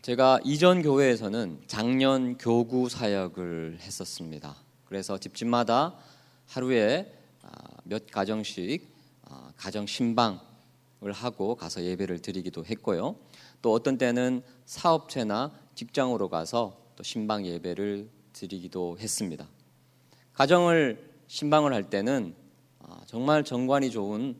제가 이전 교회에서는 작년 교구 사역을 했었습니다. 그래서 집집마다 하루에 몇 가정씩 가정 신방을 하고 가서 예배를 드리기도 했고요. 또 어떤 때는 사업체나 직장으로 가서 또 신방 예배를 드리기도 했습니다. 가정을 신방을 할 때는 정말 정관이 좋은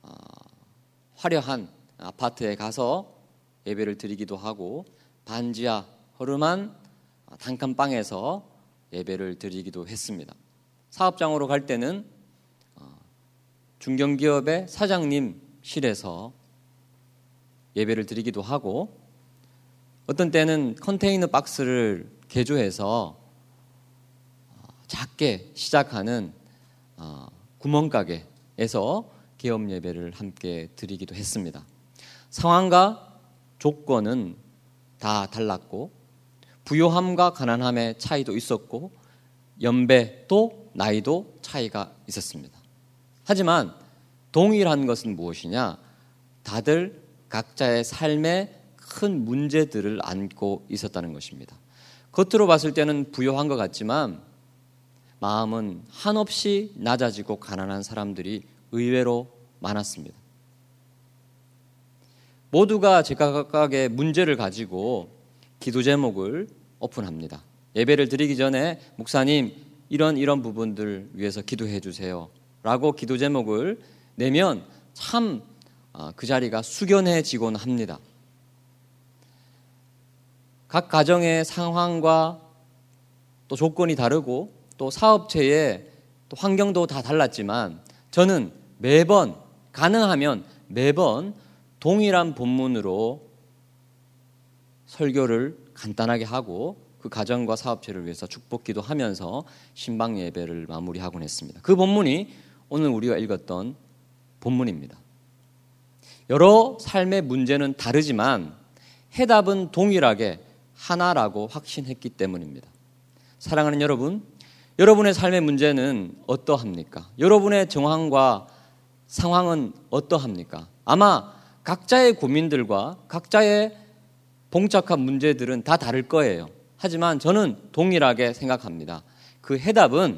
화려한 아파트에 가서 예배를 드리기도 하고 반지하 허름한 단칸방에서 예배를 드리기도 했습니다. 사업장으로 갈 때는 중견기업의 사장님실에서 예배를 드리기도 하고 어떤 때는 컨테이너 박스를 개조해서 작게 시작하는 구멍가게에서 개업 예배를 함께 드리기도 했습니다. 상황과 조건은 다 달랐고 부요함과 가난함의 차이도 있었고 연배도 나이도 차이가 있었습니다. 하지만 동일한 것은 무엇이냐? 다들 각자의 삶에 큰 문제들을 안고 있었다는 것입니다. 겉으로 봤을 때는 부요한 것 같지만 마음은 한없이 낮아지고 가난한 사람들이 의외로 많았습니다. 모두가 제각각의 문제를 가지고 기도 제목을 오픈합니다. 예배를 드리기 전에 목사님 이런 부분들 위해서 기도해 주세요 라고 기도 제목을 내면 참 그 자리가 숙연해지곤 합니다. 각 가정의 상황과 또 조건이 다르고 또 사업체의 또 환경도 다 달랐지만 저는 매번 가능하면 매번 동일한 본문으로 설교를 간단하게 하고 그 가정과 사업체를 위해서 축복기도 하면서 신방 예배를 마무리하곤 했습니다. 그 본문이 오늘 우리가 읽었던 본문입니다. 여러 삶의 문제는 다르지만 해답은 동일하게 하나라고 확신했기 때문입니다. 사랑하는 여러분, 여러분의 삶의 문제는 어떠합니까? 여러분의 정황과 상황은 어떠합니까? 아마 각자의 고민들과 각자의 봉착한 문제들은 다 다를 거예요. 하지만 저는 동일하게 생각합니다. 그 해답은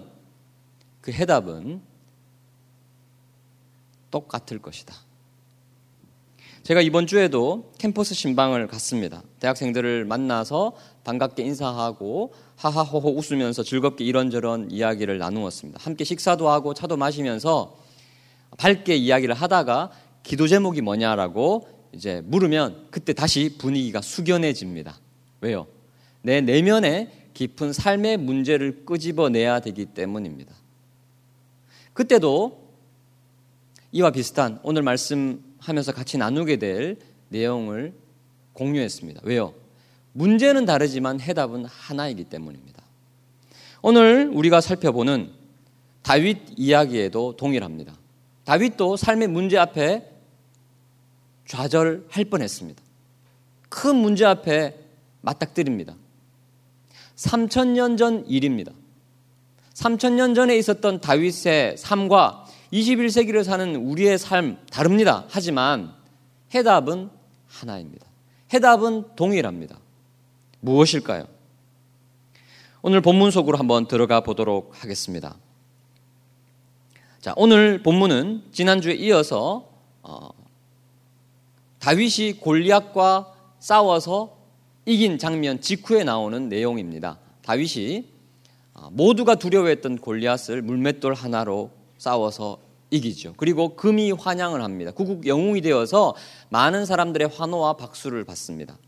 똑같을 것이다. 제가 이번 주에도 캠퍼스 신방을 갔습니다. 대학생들을 만나서 반갑게 인사하고 하하호호 웃으면서 즐겁게 이런저런 이야기를 나누었습니다. 함께 식사도 하고 차도 마시면서 밝게 이야기를 하다가 기도 제목이 뭐냐라고 이제 물으면 그때 다시 분위기가 숙연해집니다. 왜요? 내 내면에 깊은 삶의 문제를 끄집어내야 되기 때문입니다. 그때도 이와 비슷한 오늘 말씀하면서 같이 나누게 될 내용을 공유했습니다. 왜요? 문제는 다르지만 해답은 하나이기 때문입니다. 오늘 우리가 살펴보는 다윗 이야기에도 동일합니다. 다윗도 삶의 문제 앞에 좌절할 뻔했습니다. 큰 문제 앞에 맞닥뜨립니다. 3000년 전 일입니다. 3000년 전에 있었던 다윗의 삶과 21세기를 사는 우리의 삶 다릅니다. 하지만 해답은 하나입니다. 해답은 동일합니다. 무엇일까요? 오늘 본문 속으로 한번 들어가 보도록 하겠습니다. 자, 오늘 본문은 지난주에 이어서 다윗이 골리앗과 싸워서 이긴 장면 직후에 나오는 내용입니다. 다윗이 모두가 두려워했던 골리앗을 물맷돌 하나로 싸워서 이기죠. 그리고 금이 환양을 합니다. 구국 영웅이 되어서 많은 사람들의 환호와 박수를 받습니다.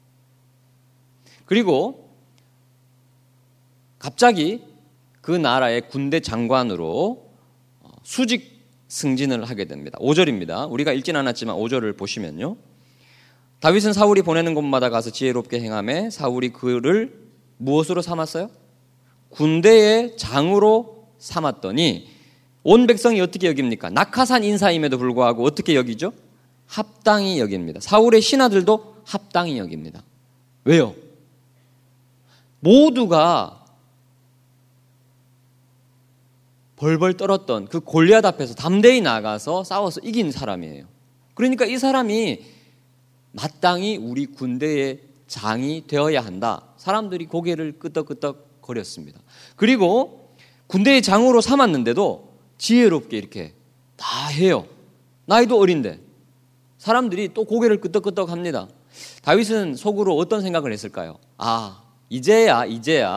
그리고 갑자기 그 나라의 군대 장관으로 수직 승진을 하게 됩니다. 5절입니다. 우리가 읽진 않았지만 5절을 보시면요. 다윗은 사울이 보내는 곳마다 가서 지혜롭게 행하며 사울이 그를 무엇으로 삼았어요? 군대의 장으로 삼았더니 온 백성이 어떻게 여깁니까? 낙하산 인사임에도 불구하고 어떻게 여기죠? 합당히 여깁니다. 사울의 신하들도 합당히 여깁니다. 왜요? 모두가 벌벌 떨었던 그 골리앗 앞에서 담대히 나가서 싸워서 이긴 사람이에요. 그러니까 이 사람이 마땅히 우리 군대의 장이 되어야 한다. 사람들이 고개를 끄덕끄덕 거렸습니다. 그리고 군대의 장으로 삼았는데도 지혜롭게 이렇게 다 해요. 나이도 어린데 사람들이 또 고개를 끄덕끄덕 합니다. 다윗은 속으로 어떤 생각을 했을까요? 이제야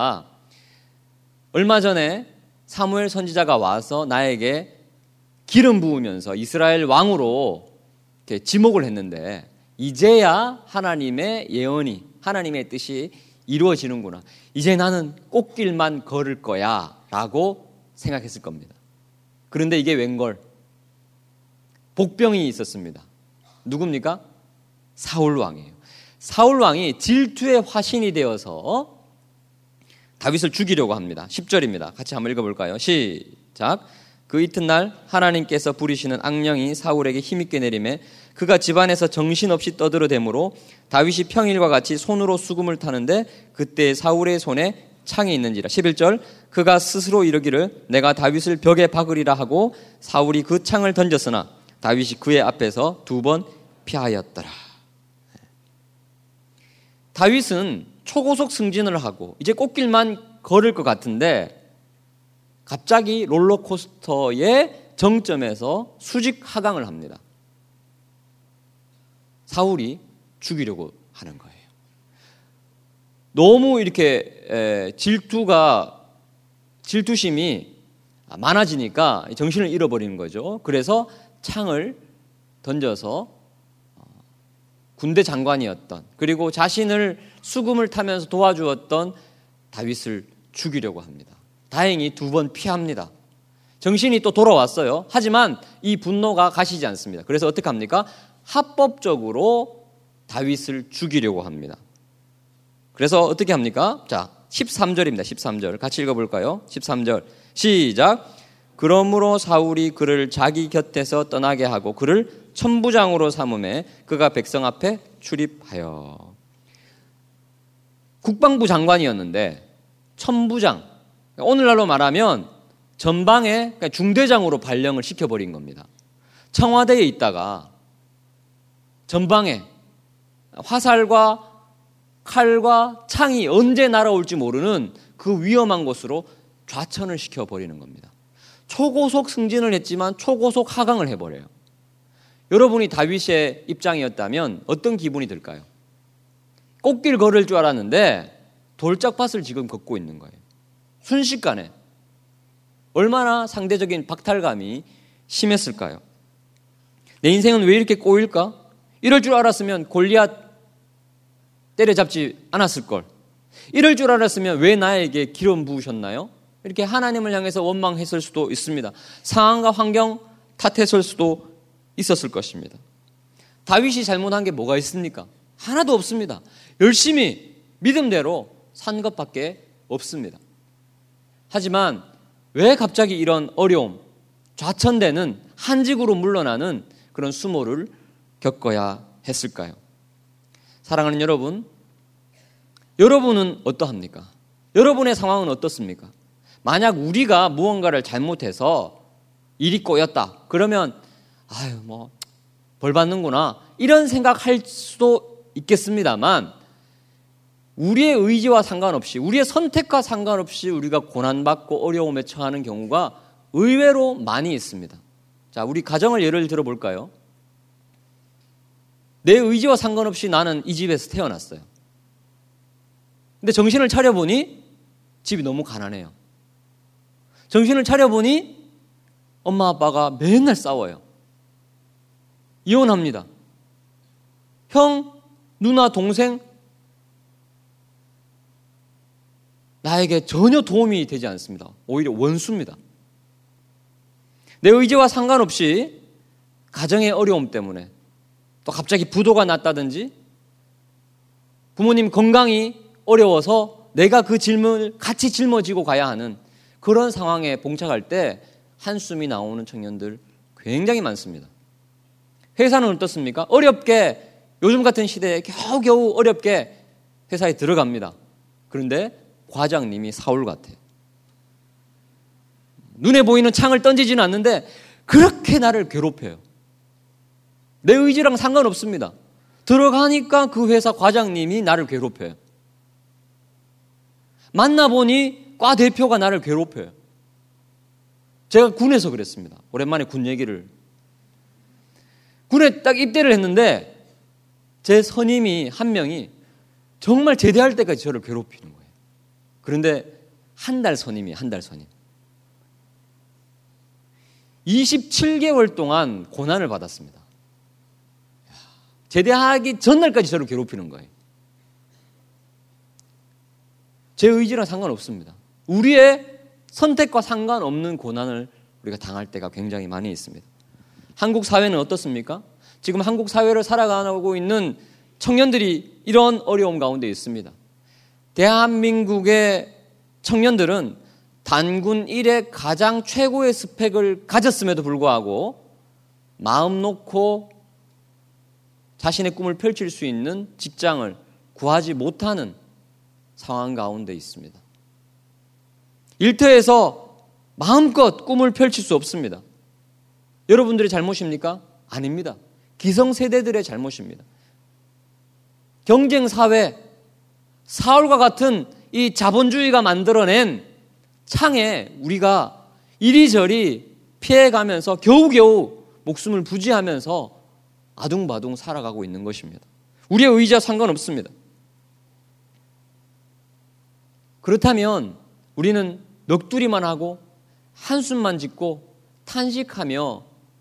얼마 전에 사무엘 선지자가 와서 나에게 기름 부으면서 이스라엘 왕으로 이렇게 지목을 했는데 이제야 하나님의 예언이, 하나님의 뜻이 이루어지는구나. 이제 나는 꽃길만 걸을 거야 라고 생각했을 겁니다. 그런데 이게 웬걸? 복병이 있었습니다. 누굽니까? 사울 왕이에요. 사울 왕이 질투의 화신이 되어서 다윗을 죽이려고 합니다. 10절입니다. 같이 한번 읽어볼까요? 시작. 그 이튿날 하나님께서 부리시는 악령이 사울에게 힘있게 내리매 그가 집안에서 정신없이 떠들어대므로 다윗이 평일과 같이 손으로 수금을 타는데 그때 사울의 손에 창이 있는지라. 11절. 그가 스스로 이르기를 내가 다윗을 벽에 박으리라 하고 사울이 그 창을 던졌으나 다윗이 그의 앞에서 2번 피하였더라. 다윗은 초고속 승진을 하고 이제 꽃길만 걸을 것 같은데 갑자기 롤러코스터의 정점에서 수직 하강을 합니다. 사울이 죽이려고 하는 거예요. 너무 이렇게 질투심이 많아지니까 정신을 잃어버리는 거죠. 그래서 창을 던져서 군대 장관이었던, 그리고 자신을 수금을 타면서 도와주었던 다윗을 죽이려고 합니다. 다행히 2번 피합니다. 정신이 또 돌아왔어요. 하지만 이 분노가 가시지 않습니다. 그래서 어떻게 합니까? 합법적으로 다윗을 죽이려고 합니다. 그래서 어떻게 합니까? 자, 13절입니다. 13절 같이 읽어볼까요? 13절 시작. 그러므로 사울이 그를 자기 곁에서 떠나게 하고 그를 천부장으로 삼음에 그가 백성 앞에 출입하여. 국방부 장관이었는데 천부장, 오늘날로 말하면 전방에 중대장으로 발령을 시켜버린 겁니다. 청와대에 있다가 전방에 화살과 칼과 창이 언제 날아올지 모르는 그 위험한 곳으로 좌천을 시켜버리는 겁니다. 초고속 승진을 했지만 초고속 하강을 해버려요. 여러분이 다윗의 입장이었다면 어떤 기분이 들까요? 꽃길 걸을 줄 알았는데 돌짝밭을 지금 걷고 있는 거예요. 순식간에 얼마나 상대적인 박탈감이 심했을까요? 내 인생은 왜 이렇게 꼬일까? 이럴 줄 알았으면 골리앗 때려잡지 않았을 걸. 이럴 줄 알았으면 왜 나에게 기름 부으셨나요? 이렇게 하나님을 향해서 원망했을 수도 있습니다. 상황과 환경 탓했을 수도 있었을 것입니다. 다윗이 잘못한 게 뭐가 있습니까? 하나도 없습니다. 열심히 믿음대로 산 것밖에 없습니다. 하지만 왜 갑자기 이런 어려움, 좌천되는, 한직으로 물러나는 그런 수모를 겪어야 했을까요? 사랑하는 여러분, 여러분은 어떠합니까? 여러분의 상황은 어떻습니까? 만약 우리가 무언가를 잘못해서 일이 꼬였다. 그러면 벌 받는구나. 이런 생각할 수도 있겠습니다만 우리의 의지와 상관없이, 우리의 선택과 상관없이 우리가 고난받고 어려움에 처하는 경우가 의외로 많이 있습니다. 자, 우리 가정을 예를 들어볼까요? 내 의지와 상관없이 나는 이 집에서 태어났어요. 근데 정신을 차려보니 집이 너무 가난해요. 정신을 차려보니 엄마 아빠가 맨날 싸워요. 이혼합니다. 형, 누나, 동생 나에게 전혀 도움이 되지 않습니다. 오히려 원수입니다. 내 의지와 상관없이 가정의 어려움 때문에 또 갑자기 부도가 났다든지 부모님 건강이 어려워서 내가 그 짐을 같이 짊어지고 가야 하는 그런 상황에 봉착할 때 한숨이 나오는 청년들 굉장히 많습니다. 회사는 어떻습니까? 어렵게, 요즘 같은 시대에 겨우겨우 어렵게 회사에 들어갑니다. 그런데 과장님이 사울 같아요. 눈에 보이는 창을 던지지는 않는데 그렇게 나를 괴롭혀요. 내 의지랑 상관없습니다. 들어가니까 그 회사 과장님이 나를 괴롭혀요. 만나보니 과 대표가 나를 괴롭혀요. 제가 군에서 그랬습니다. 오랜만에 군 얘기를. 군에 딱 입대를 했는데 제 선임이 한 명이 정말 제대할 때까지 저를 괴롭히는 거예요. 그런데 한 달 선임. 27개월 동안 고난을 받았습니다. 제대하기 전날까지 저를 괴롭히는 거예요. 제 의지랑 상관없습니다. 우리의 선택과 상관없는 고난을 우리가 당할 때가 굉장히 많이 있습니다. 한국 사회는 어떻습니까? 지금 한국 사회를 살아가고 있는 청년들이 이런 어려움 가운데 있습니다. 대한민국의 청년들은 단군 일의 가장 최고의 스펙을 가졌음에도 불구하고 마음 놓고 자신의 꿈을 펼칠 수 있는 직장을 구하지 못하는 상황 가운데 있습니다. 일터에서 마음껏 꿈을 펼칠 수 없습니다. 여러분들의 잘못입니까? 아닙니다. 기성세대들의 잘못입니다. 경쟁사회, 사울과 같은 이 자본주의가 만들어낸 창에 우리가 이리저리 피해가면서 겨우겨우 목숨을 부지하면서 아둥바둥 살아가고 있는 것입니다. 우리의 의지와 상관없습니다. 그렇다면 우리는 넋두리만 하고 한숨만 짓고 탄식하며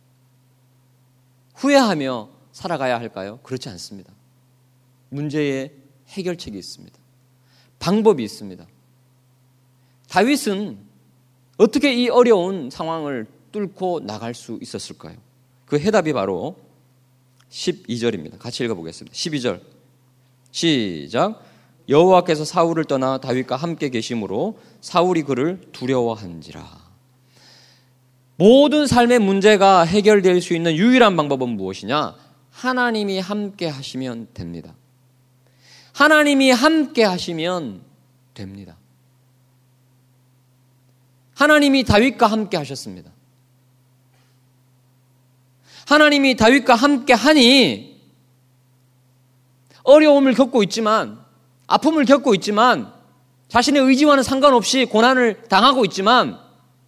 후회하며 살아가야 할까요? 그렇지 않습니다. 문제의 해결책이 있습니다. 방법이 있습니다. 다윗은 어떻게 이 어려운 상황을 뚫고 나갈 수 있었을까요? 그 해답이 바로 12절입니다. 같이 읽어보겠습니다. 12절 시작. 여호와께서 사울을 떠나 다윗과 함께 계심으로 사울이 그를 두려워한지라. 모든 삶의 문제가 해결될 수 있는 유일한 방법은 무엇이냐? 하나님이 함께 하시면 됩니다. 하나님이 함께 하시면 됩니다. 하나님이 다윗과 함께 하셨습니다. 하나님이 다윗과 함께 하니 어려움을 겪고 있지만, 아픔을 겪고 있지만, 자신의 의지와는 상관없이 고난을 당하고 있지만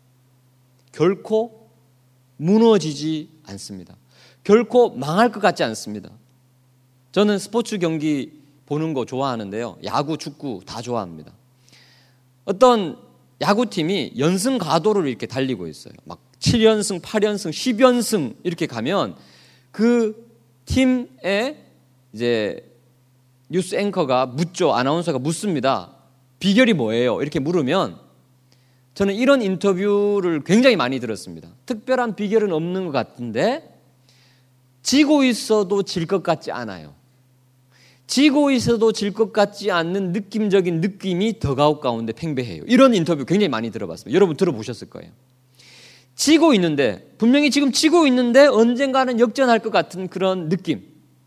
결코 무너지지 않습니다. 결코 망할 것 같지 않습니다. 저는 스포츠 경기 보는 거 좋아하는데요. 야구, 축구 다 좋아합니다. 어떤 야구팀이 연승 가도를 이렇게 달리고 있어요. 막 7연승, 8연승, 10연승 이렇게 가면 그 팀의 이제 뉴스 앵커가 묻죠. 아나운서가 묻습니다. 비결이 뭐예요? 이렇게 물으면 저는 이런 인터뷰를 굉장히 많이 들었습니다. 특별한 비결은 없는 것 같은데 지고 있어도 질 것 같지 않아요. 지고 있어도 질 것 같지 않는 느낌적인 느낌이 더가웃 가운데 팽배해요. 이런 인터뷰 굉장히 많이 들어봤습니다. 여러분 들어보셨을 거예요. 지고 있는데, 분명히 지금 지고 있는데 언젠가는 역전할 것 같은 그런 느낌.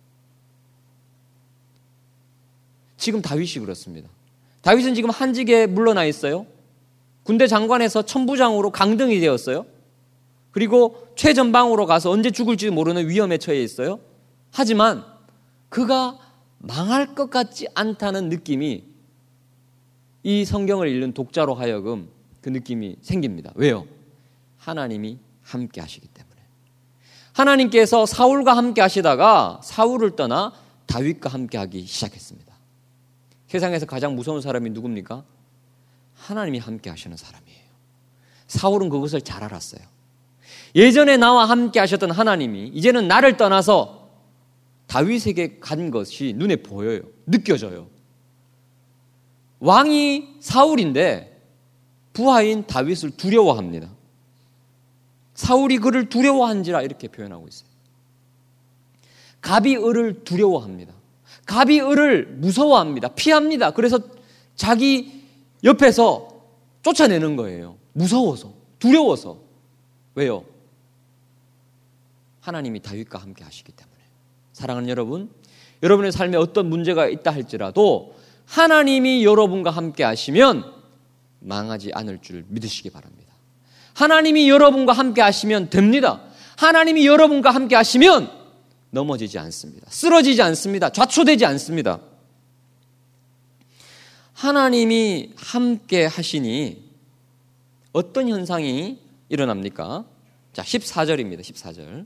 지금 다윗이 그렇습니다. 다윗은 지금 한직에 물러나 있어요. 군대 장관에서 천부장으로 강등이 되었어요. 그리고 최전방으로 가서 언제 죽을지 모르는 위험에 처해 있어요. 하지만 그가 망할 것 같지 않다는 느낌이 이 성경을 읽는 독자로 하여금 그 느낌이 생깁니다. 왜요? 하나님이 함께 하시기 때문에. 하나님께서 사울과 함께 하시다가 사울을 떠나 다윗과 함께 하기 시작했습니다. 세상에서 가장 무서운 사람이 누굽니까? 하나님이 함께 하시는 사람이에요. 사울은 그것을 잘 알았어요. 예전에 나와 함께 하셨던 하나님이 이제는 나를 떠나서 다윗에게 간 것이 눈에 보여요. 느껴져요. 왕이 사울인데 부하인 다윗을 두려워합니다. 사울이 그를 두려워한지라 이렇게 표현하고 있어요. 갑이 을을 두려워합니다. 갑이 을을 무서워합니다. 피합니다. 그래서 자기 옆에서 쫓아내는 거예요. 무서워서, 두려워서. 왜요? 하나님이 다윗과 함께 하시기 때문에. 사랑하는 여러분, 여러분의 삶에 어떤 문제가 있다 할지라도 하나님이 여러분과 함께 하시면 망하지 않을 줄 믿으시기 바랍니다. 하나님이 여러분과 함께 하시면 됩니다. 하나님이 여러분과 함께 하시면 넘어지지 않습니다. 쓰러지지 않습니다. 좌초되지 않습니다. 하나님이 함께 하시니 어떤 현상이 일어납니까? 자, 14절입니다. 14절.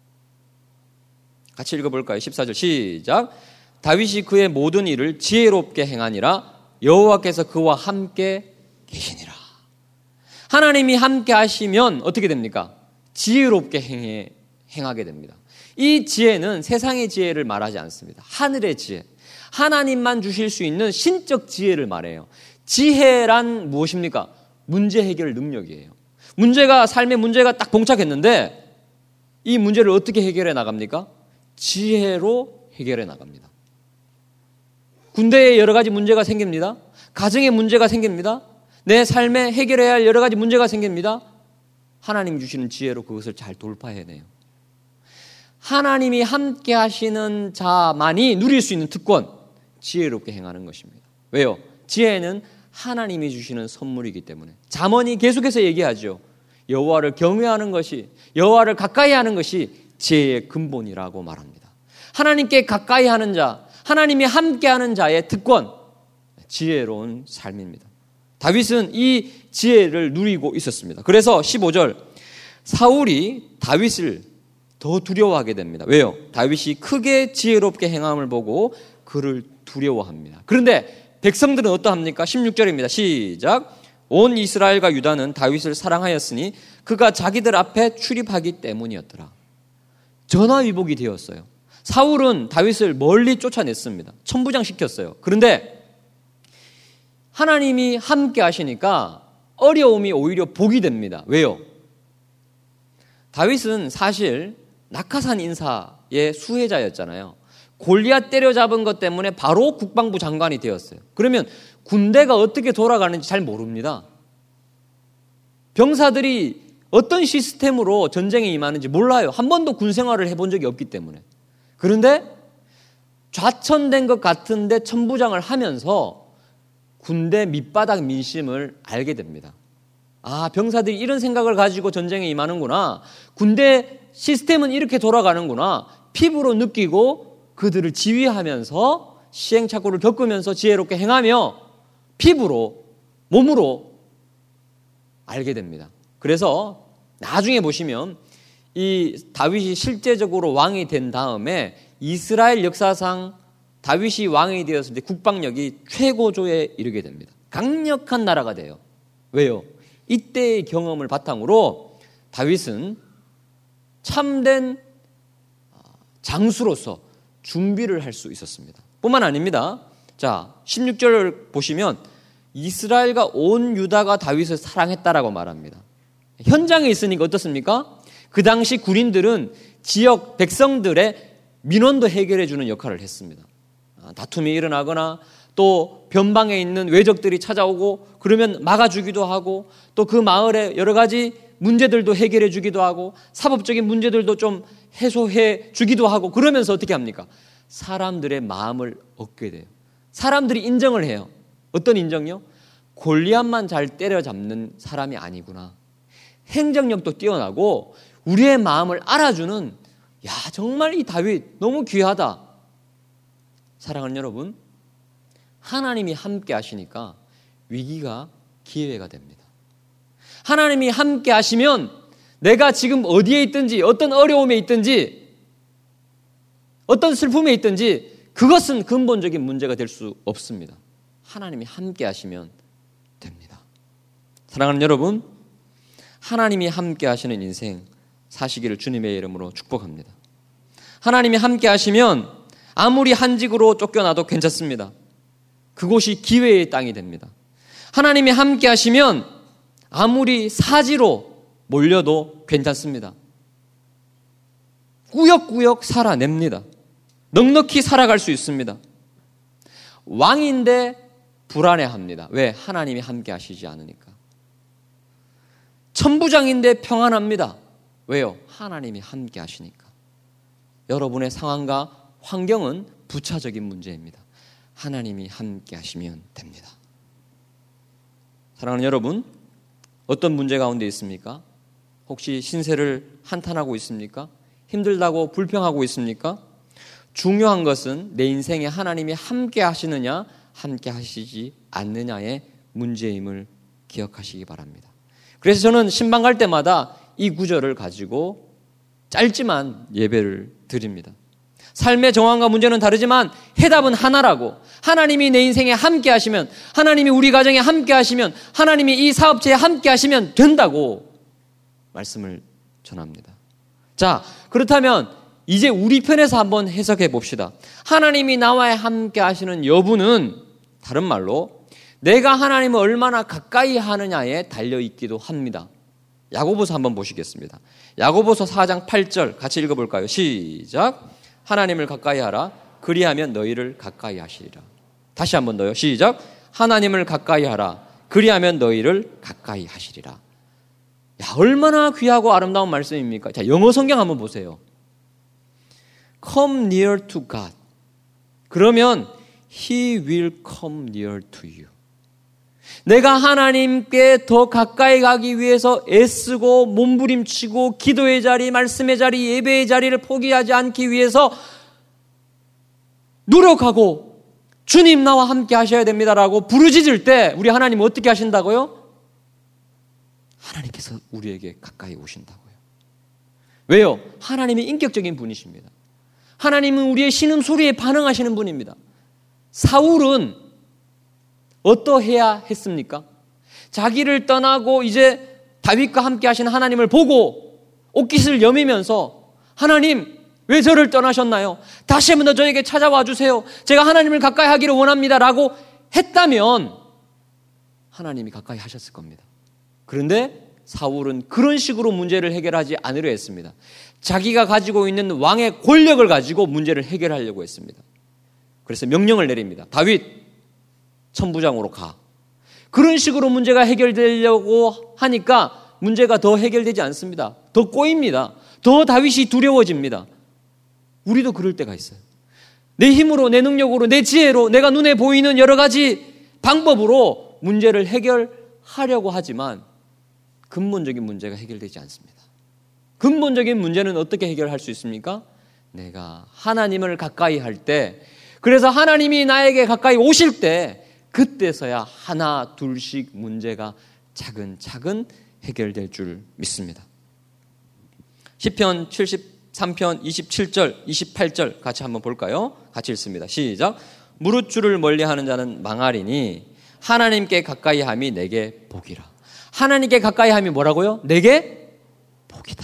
같이 읽어볼까요? 14절 시작. 다윗이 그의 모든 일을 지혜롭게 행하니라 여호와께서 그와 함께 계시니라. 하나님이 함께 하시면 어떻게 됩니까? 지혜롭게 행하게 됩니다. 이 지혜는 세상의 지혜를 말하지 않습니다. 하늘의 지혜. 하나님만 주실 수 있는 신적 지혜를 말해요. 지혜란 무엇입니까? 문제 해결 능력이에요. 삶의 문제가 딱 봉착했는데 이 문제를 어떻게 해결해 나갑니까? 지혜로 해결해 나갑니다. 군대에 여러 가지 문제가 생깁니다. 가정에 문제가 생깁니다. 내 삶에 해결해야 할 여러 가지 문제가 생깁니다. 하나님 주시는 지혜로 그것을 잘 돌파해내요. 하나님이 함께 하시는 자만이 누릴 수 있는 특권, 지혜롭게 행하는 것입니다. 왜요? 지혜는 하나님이 주시는 선물이기 때문에. 잠언이 계속해서 얘기하죠. 여호와를 경외하는 것이, 여호와를 가까이 하는 것이 지혜의 근본이라고 말합니다. 하나님께 가까이 하는 자, 하나님이 함께하는 자의 특권, 지혜로운 삶입니다. 다윗은 이 지혜를 누리고 있었습니다. 그래서 15절, 사울이 다윗을 더 두려워하게 됩니다. 왜요? 다윗이 크게 지혜롭게 행함을 보고 그를 두려워합니다. 그런데 백성들은 어떠합니까? 16절입니다. 시작. 온 이스라엘과 유다는 다윗을 사랑하였으니 그가 자기들 앞에 출입하기 때문이었더라. 전화위복이 되었어요. 사울은 다윗을 멀리 쫓아냈습니다. 천부장시켰어요. 그런데 하나님이 함께 하시니까 어려움이 오히려 복이 됩니다. 왜요? 다윗은 사실 낙하산 인사의 수혜자였잖아요. 골리앗 때려잡은 것 때문에 바로 국방부 장관이 되었어요. 그러면 군대가 어떻게 돌아가는지 잘 모릅니다. 병사들이 어떤 시스템으로 전쟁에 임하는지 몰라요. 한 번도 군 생활을 해본 적이 없기 때문에. 그런데 좌천된 것 같은데 천부장을 하면서 군대 밑바닥 민심을 알게 됩니다. 아, 병사들이 이런 생각을 가지고 전쟁에 임하는구나. 군대 시스템은 이렇게 돌아가는구나. 피부로 느끼고 그들을 지휘하면서 시행착오를 겪으면서 지혜롭게 행하며 피부로, 몸으로 알게 됩니다. 그래서 나중에 보시면 이 다윗이 실제적으로 왕이 된 다음에 이스라엘 역사상 다윗이 왕이 되었을 때 국방력이 최고조에 이르게 됩니다. 강력한 나라가 돼요. 왜요? 이때의 경험을 바탕으로 다윗은 참된 장수로서 준비를 할 수 있었습니다. 뿐만 아닙니다. 자, 16절을 보시면 이스라엘과 온 유다가 다윗을 사랑했다라고 말합니다. 현장에 있으니까 어떻습니까? 그 당시 군인들은 지역 백성들의 민원도 해결해 주는 역할을 했습니다. 다툼이 일어나거나 또 변방에 있는 외적들이 찾아오고 그러면 막아주기도 하고 또 그 마을에 여러 가지 문제들도 해결해 주기도 하고 사법적인 문제들도 좀 해소해 주기도 하고 그러면서 어떻게 합니까? 사람들의 마음을 얻게 돼요. 사람들이 인정을 해요. 어떤 인정요? 골리앗만 잘 때려잡는 사람이 아니구나. 행정력도 뛰어나고 우리의 마음을 알아주는 야 정말 이 다윗 너무 귀하다. 사랑하는 여러분, 하나님이 함께 하시니까 위기가 기회가 됩니다. 하나님이 함께 하시면 내가 지금 어디에 있든지 어떤 어려움에 있든지 어떤 슬픔에 있든지 그것은 근본적인 문제가 될 수 없습니다. 하나님이 함께 하시면 됩니다. 사랑하는 여러분, 하나님이 함께 하시는 인생 사시기를 주님의 이름으로 축복합니다. 하나님이 함께 하시면 아무리 한직으로 쫓겨나도 괜찮습니다. 그곳이 기회의 땅이 됩니다. 하나님이 함께 하시면 아무리 사지로 몰려도 괜찮습니다. 꾸역꾸역 살아냅니다. 넉넉히 살아갈 수 있습니다. 왕인데 불안해합니다. 왜? 하나님이 함께 하시지 않으니까. 천부장인데 평안합니다. 왜요? 하나님이 함께 하시니까. 여러분의 상황과 환경은 부차적인 문제입니다. 하나님이 함께 하시면 됩니다. 사랑하는 여러분, 어떤 문제 가운데 있습니까? 혹시 신세를 한탄하고 있습니까? 힘들다고 불평하고 있습니까? 중요한 것은 내 인생에 하나님이 함께 하시느냐, 함께 하시지 않느냐의 문제임을 기억하시기 바랍니다. 그래서 저는 신방 갈 때마다 이 구절을 가지고 짧지만 예배를 드립니다. 삶의 정황과 문제는 다르지만 해답은 하나라고, 하나님이 내 인생에 함께 하시면, 하나님이 우리 가정에 함께 하시면, 하나님이 이 사업체에 함께 하시면 된다고 말씀을 전합니다. 자, 그렇다면 이제 우리 편에서 한번 해석해 봅시다. 하나님이 나와 함께 하시는 여부는 다른 말로 내가 하나님을 얼마나 가까이 하느냐에 달려있기도 합니다. 야고보서 한번 보시겠습니다. 야고보서 4장 8절 같이 읽어볼까요? 시작. 하나님을 가까이 하라. 그리하면 너희를 가까이 하시리라. 다시 한번 더요. 시작. 하나님을 가까이 하라. 그리하면 너희를 가까이 하시리라. 야, 얼마나 귀하고 아름다운 말씀입니까? 자, 영어 성경 한번 보세요. Come near to God. 그러면 He will come near to you. 내가 하나님께 더 가까이 가기 위해서 애쓰고 몸부림치고 기도의 자리, 말씀의 자리, 예배의 자리를 포기하지 않기 위해서 노력하고 주님 나와 함께 하셔야 됩니다라고 부르짖을 때 우리 하나님 어떻게 하신다고요? 하나님께서 우리에게 가까이 오신다고요. 왜요? 하나님이 인격적인 분이십니다. 하나님은 우리의 신음소리에 반응하시는 분입니다. 사울은 어떠해야 했습니까? 자기를 떠나고 이제 다윗과 함께 하시는 하나님을 보고 옷깃을 여미면서 하나님 왜 저를 떠나셨나요? 다시 한번 더 저에게 찾아와 주세요. 제가 하나님을 가까이 하기를 원합니다 라고 했다면 하나님이 가까이 하셨을 겁니다. 그런데 사울은 그런 식으로 문제를 해결하지 않으려 했습니다. 자기가 가지고 있는 왕의 권력을 가지고 문제를 해결하려고 했습니다. 그래서 명령을 내립니다. 다윗 천부장으로 가. 그런 식으로 문제가 해결되려고 하니까 문제가 더 해결되지 않습니다. 더 꼬입니다. 더 다윗이 두려워집니다. 우리도 그럴 때가 있어요. 내 힘으로, 내 능력으로, 내 지혜로, 내가 눈에 보이는 여러 가지 방법으로 문제를 해결하려고 하지만 근본적인 문제가 해결되지 않습니다. 근본적인 문제는 어떻게 해결할 수 있습니까? 내가 하나님을 가까이 할 때, 그래서 하나님이 나에게 가까이 오실 때 그때서야 하나 둘씩 문제가 차근차근 해결될 줄 믿습니다. 시편 73편 27절 28절 같이 한번 볼까요? 같이 읽습니다. 시작. 무릇 주를 멀리하는 자는 망하리니 하나님께 가까이 함이 내게 복이라. 하나님께 가까이 함이 뭐라고요? 내게 복이다.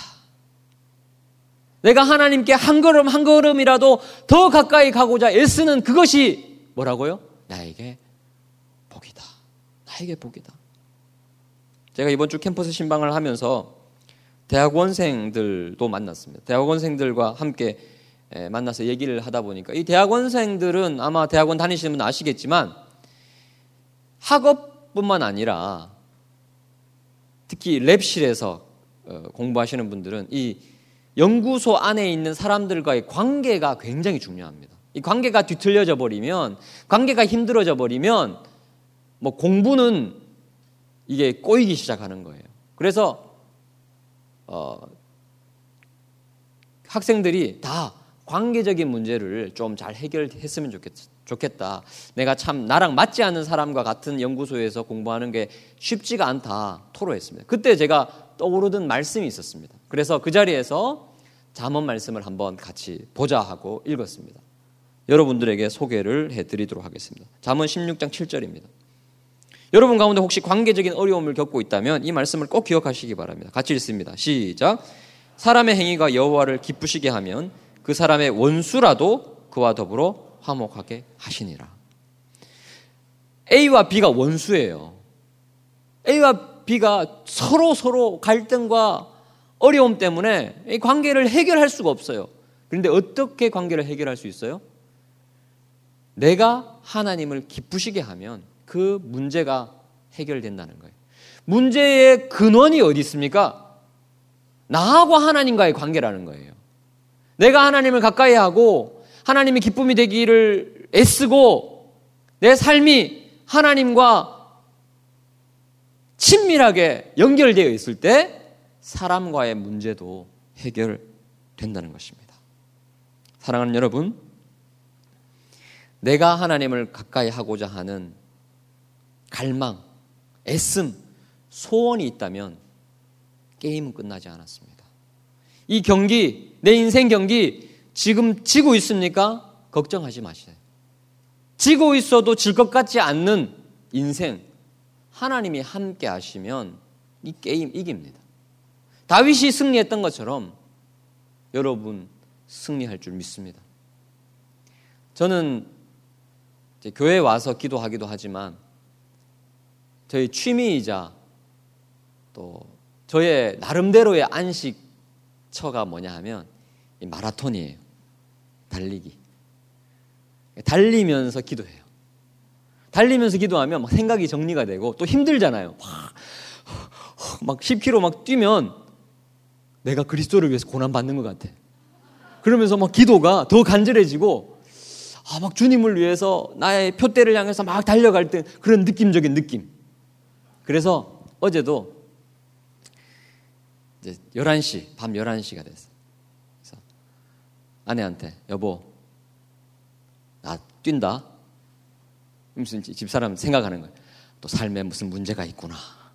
내가 하나님께 한 걸음 한 걸음이라도 더 가까이 가고자 애쓰는 그것이 뭐라고요? 나에게 복이다. 나에게 복이다. 제가 이번 주 캠퍼스 신방을 하면서 대학원생들도 만났습니다. 대학원생들과 함께 만나서 얘기를 하다 보니까 이 대학원생들은 아마 대학원 다니시는 분 아시겠지만 학업뿐만 아니라 특히 랩실에서 공부하시는 분들은 이 연구소 안에 있는 사람들과의 관계가 굉장히 중요합니다. 이 관계가 뒤틀려져 버리면, 관계가 힘들어져 버리면 뭐 공부는 이게 꼬이기 시작하는 거예요. 그래서 학생들이 다 관계적인 문제를 좀 잘 해결했으면 좋겠다. 내가 참 나랑 맞지 않는 사람과 같은 연구소에서 공부하는 게 쉽지가 않다 토로했습니다. 그때 제가 떠오르던 말씀이 있었습니다. 그래서 그 자리에서 잠언 말씀을 한번 같이 보자 하고 읽었습니다. 여러분들에게 소개를 해드리도록 하겠습니다. 잠언 16장 7절입니다. 여러분 가운데 혹시 관계적인 어려움을 겪고 있다면 이 말씀을 꼭 기억하시기 바랍니다. 같이 읽습니다. 시작. 사람의 행위가 여호와를 기쁘시게 하면 그 사람의 원수라도 그와 더불어 화목하게 하시니라. A와 B가 원수예요. A와 B가 서로 갈등과 어려움 때문에 이 관계를 해결할 수가 없어요. 그런데 어떻게 관계를 해결할 수 있어요? 내가 하나님을 기쁘시게 하면 그 문제가 해결된다는 거예요. 문제의 근원이 어디 있습니까? 나하고 하나님과의 관계라는 거예요. 내가 하나님을 가까이 하고 하나님이 기쁨이 되기를 애쓰고 내 삶이 하나님과 친밀하게 연결되어 있을 때 사람과의 문제도 해결됩니다. 된다는 것입니다. 사랑하는 여러분, 내가 하나님을 가까이 하고자 하는 갈망, 애씀, 소원이 있다면 게임은 끝나지 않았습니다. 이 경기, 내 인생 경기 지금 지고 있습니까? 걱정하지 마세요. 지고 있어도 질 것 같지 않는 인생, 하나님이 함께 하시면 이 게임 이깁니다. 다윗이 승리했던 것처럼 여러분 승리할 줄 믿습니다. 저는 이제 교회에 와서 기도하기도 하지만 저희 취미이자 또 저의 나름대로의 안식처가 뭐냐 하면 이 마라톤이에요. 달리기. 달리면서 기도해요. 달리면서 기도하면 막 생각이 정리가 되고 또 힘들잖아요. 막 10km 막 뛰면 내가 그리스도를 위해서 고난받는 것 같아. 그러면서 막 기도가 더 간절해지고 막 주님을 위해서 나의 표대를 향해서 막 달려갈 때 그런 느낌적인 느낌. 그래서 어제도 이제 11시, 밤 11시가 됐어요. 그래서 아내한테 여보, 나 뛴다. 무슨 집사람 생각하는 거예요. 또 삶에 무슨 문제가 있구나.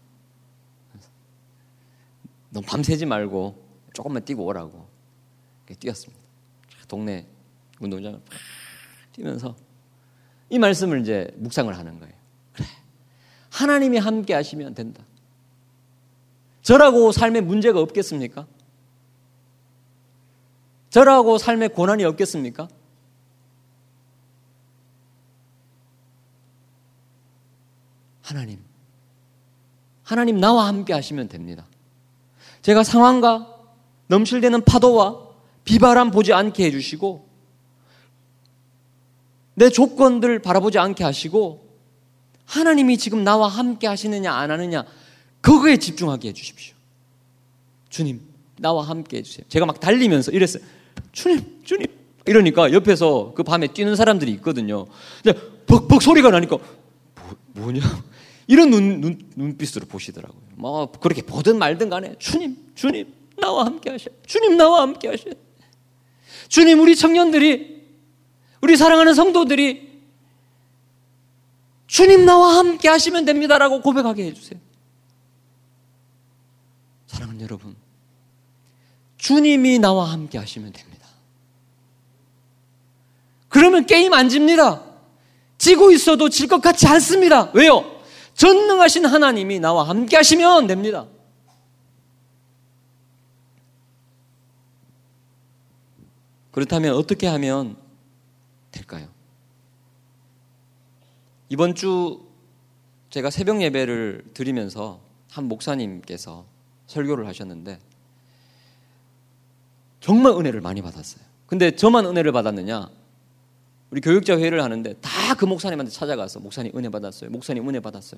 넌 밤새지 말고 조금만 뛰고 오라고. 뛰었습니다. 동네 운동장을 뛰면서 이 말씀을 이제 묵상을 하는 거예요. 그래, 하나님이 함께 하시면 된다. 저라고 삶에 문제가 없겠습니까? 저라고 삶에 고난이 없겠습니까? 하나님 나와 함께 하시면 됩니다. 제가 상황과 넘실대는 파도와 비바람 보지 않게 해주시고 내 조건들 바라보지 않게 하시고 하나님이 지금 나와 함께 하시느냐 안 하느냐 그거에 집중하게 해주십시오. 주님 나와 함께 해주세요. 제가 막 달리면서 이랬어요. 주님 이러니까 옆에서 그 밤에 뛰는 사람들이 있거든요. 근데 벅벅 소리가 나니까 뭐냐 이런 눈빛으로 보시더라고요. 뭐 그렇게 보든 말든 간에 주님 나와 함께 하셔. 주님 나와 함께 하셔. 주님 우리 청년들이 우리 사랑하는 성도들이 주님 나와 함께 하시면 됩니다라고 고백하게 해주세요. 사랑하는 여러분, 주님이 나와 함께 하시면 됩니다. 그러면 게임 안 집니다. 지고 있어도 질 것 같지 않습니다. 왜요? 전능하신 하나님이 나와 함께 하시면 됩니다. 그렇다면 어떻게 하면 될까요? 이번 주 제가 새벽 예배를 드리면서 한 목사님께서 설교를 하셨는데 정말 은혜를 많이 받았어요. 근데 저만 은혜를 받았느냐? 우리 교육자 회의를 하는데 다 그 목사님한테 찾아가서 목사님 은혜 받았어요. 목사님 은혜 받았어요.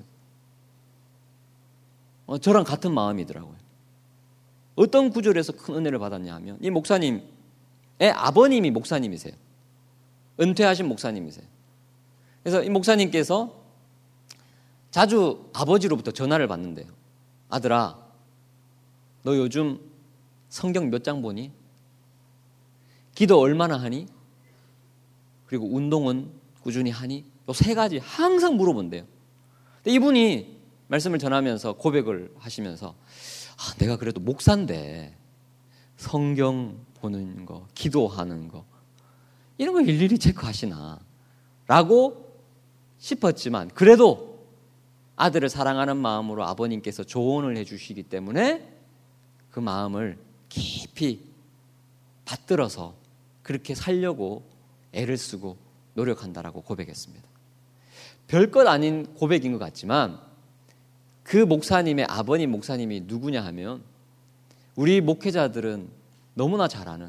저랑 같은 마음이더라고요. 어떤 구절에서 큰 은혜를 받았냐 하면 이 목사님의 아버님이 목사님이세요. 은퇴하신 목사님이세요. 그래서 이 목사님께서 자주 아버지로부터 전화를 받는데요. 아들아, 너 요즘 성경 몇 장 보니? 기도 얼마나 하니? 그리고 운동은 꾸준히 하니? 요 세 가지 항상 물어본대요. 근데 이분이 말씀을 전하면서 고백을 하시면서 내가 그래도 목사인데 성경 보는 거, 기도하는 거 이런 거 일일이 체크하시나 라고 싶었지만 그래도 아들을 사랑하는 마음으로 아버님께서 조언을 해주시기 때문에 그 마음을 깊이 받들어서 그렇게 살려고 애를 쓰고 노력한다라고 고백했습니다. 별것 아닌 고백인 것 같지만 그 목사님의 아버님 목사님이 누구냐 하면 우리 목회자들은 너무나 잘 아는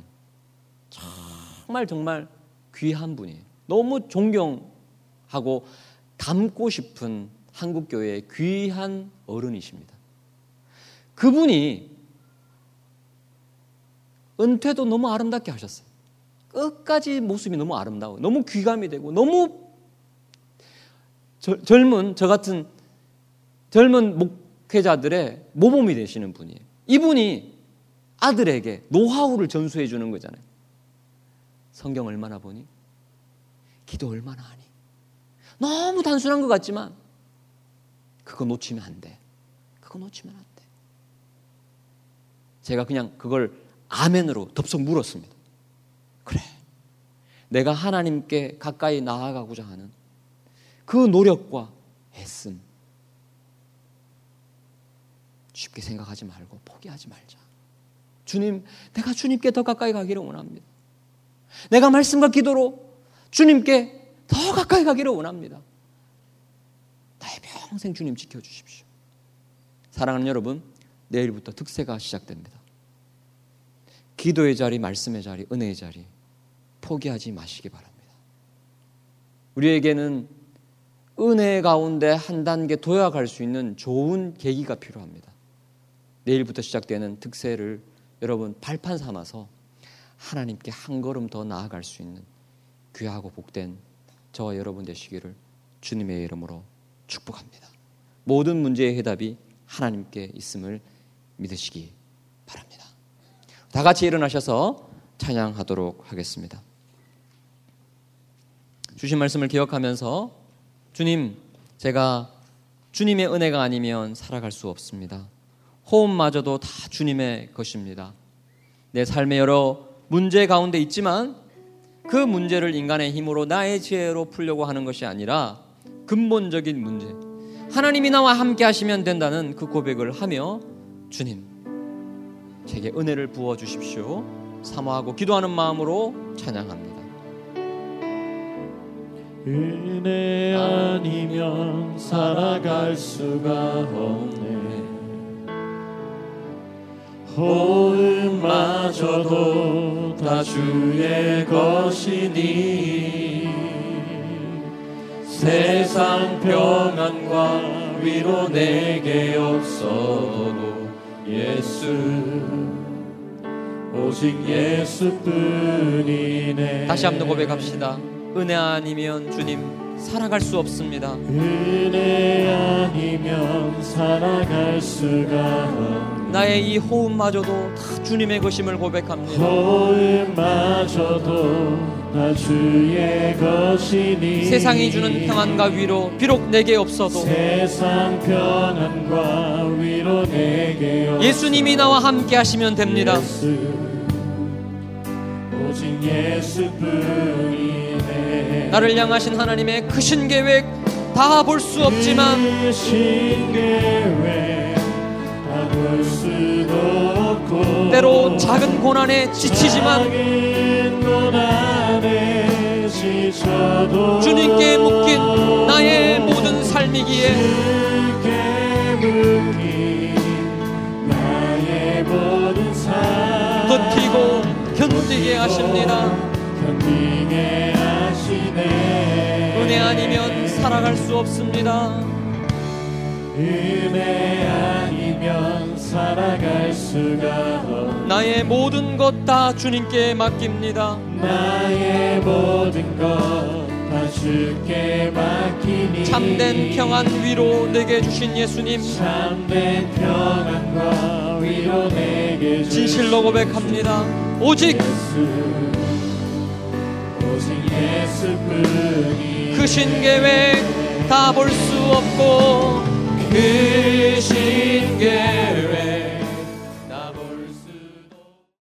정말 귀한 분이에요. 너무 존경하고 닮고 싶은 한국교회의 귀한 어른이십니다. 그분이 은퇴도 너무 아름답게 하셨어요. 끝까지 모습이 너무 아름다워, 너무 귀감이 되고 너무 젊은 저 같은 젊은 목회자들의 모범이 되시는 분이에요. 이분이 아들에게 노하우를 전수해 주는 거잖아요. 성경 얼마나 보니? 기도 얼마나 하니? 너무 단순한 것 같지만 그거 놓치면 안 돼. 그거 놓치면 안 돼. 제가 그냥 그걸 아멘으로 덥석 물었습니다. 그래, 내가 하나님께 가까이 나아가고자 하는 그 노력과 애씀 쉽게 생각하지 말고 포기하지 말자. 주님, 내가 주님께 더 가까이 가기를 원합니다. 내가 말씀과 기도로 주님께 더 가까이 가기를 원합니다. 나의 평생 주님 지켜주십시오. 사랑하는 여러분, 내일부터 특세가 시작됩니다. 기도의 자리, 말씀의 자리, 은혜의 자리 포기하지 마시기 바랍니다. 우리에게는 은혜 가운데 한 단계 도약할 수 있는 좋은 계기가 필요합니다. 내일부터 시작되는 특세를 여러분 발판 삼아서 하나님께 한 걸음 더 나아갈 수 있는 귀하고 복된 저와 여러분 되시기를 주님의 이름으로 축복합니다. 모든 문제의 해답이 하나님께 있음을 믿으시기 바랍니다. 다 같이 일어나셔서 찬양하도록 하겠습니다. 주신 말씀을 기억하면서 주님, 제가 주님의 은혜가 아니면 살아갈 수 없습니다. 호흡마저도 다 주님의 것입니다. 내 삶의 여러 문제 가운데 있지만 그 문제를 인간의 힘으로 나의 지혜로 풀려고 하는 것이 아니라 근본적인 문제, 하나님이 나와 함께 하시면 된다는 그 고백을 하며 주님, 제게 은혜를 부어주십시오. 사모하고 기도하는 마음으로 찬양합니다. 은혜 아니면 살아갈 수가 없네. 호흡마저도 다 주의 것이니 세상 평안과 위로 내게 없어도 예수, 오직 예수뿐이네. 다시 한번 고백합시다. 은혜 아니면 주님 살아갈 수 없습니다. 은혜 아니면 살아갈 수가 없네. 나의 이 호흡마저도 다 주님의 것임을 고백합니다. 호흡마저도 다 주의 것이니 세상이 주는 평안과 위로 비록 내게 없어도 세상 평안과 위로 내게 없어도 예수님이 나와 함께 하시면 됩니다. 예수, 오직 예수뿐이네. 나를 향하신 하나님의 크신 계획 다 볼 수 없지만 크신 계획 다 볼 수도 없고 때로 작은 고난에 지치지만 작은 고난에 지쳐도 주님께 묶인 나의 모든 삶이기에 주께 묶인 나의 모든 삶 버티고 견디게 하십니다. 견디게 하시네. 은혜 아니면 살아갈 수 없습니다. 은혜 아니면 살아갈 수가 없네. 나의 모든 것 다 주님께 맡깁니다. 나의 모든 것 다 주께 맡기니 참된 평안 위로 내게 주신 예수님, 참된 평안과 위로 내게 주신 진실로 고백합니다. 오직 예수, 오직 예수뿐이 크신 계획 다 볼 수 없고 크신 계획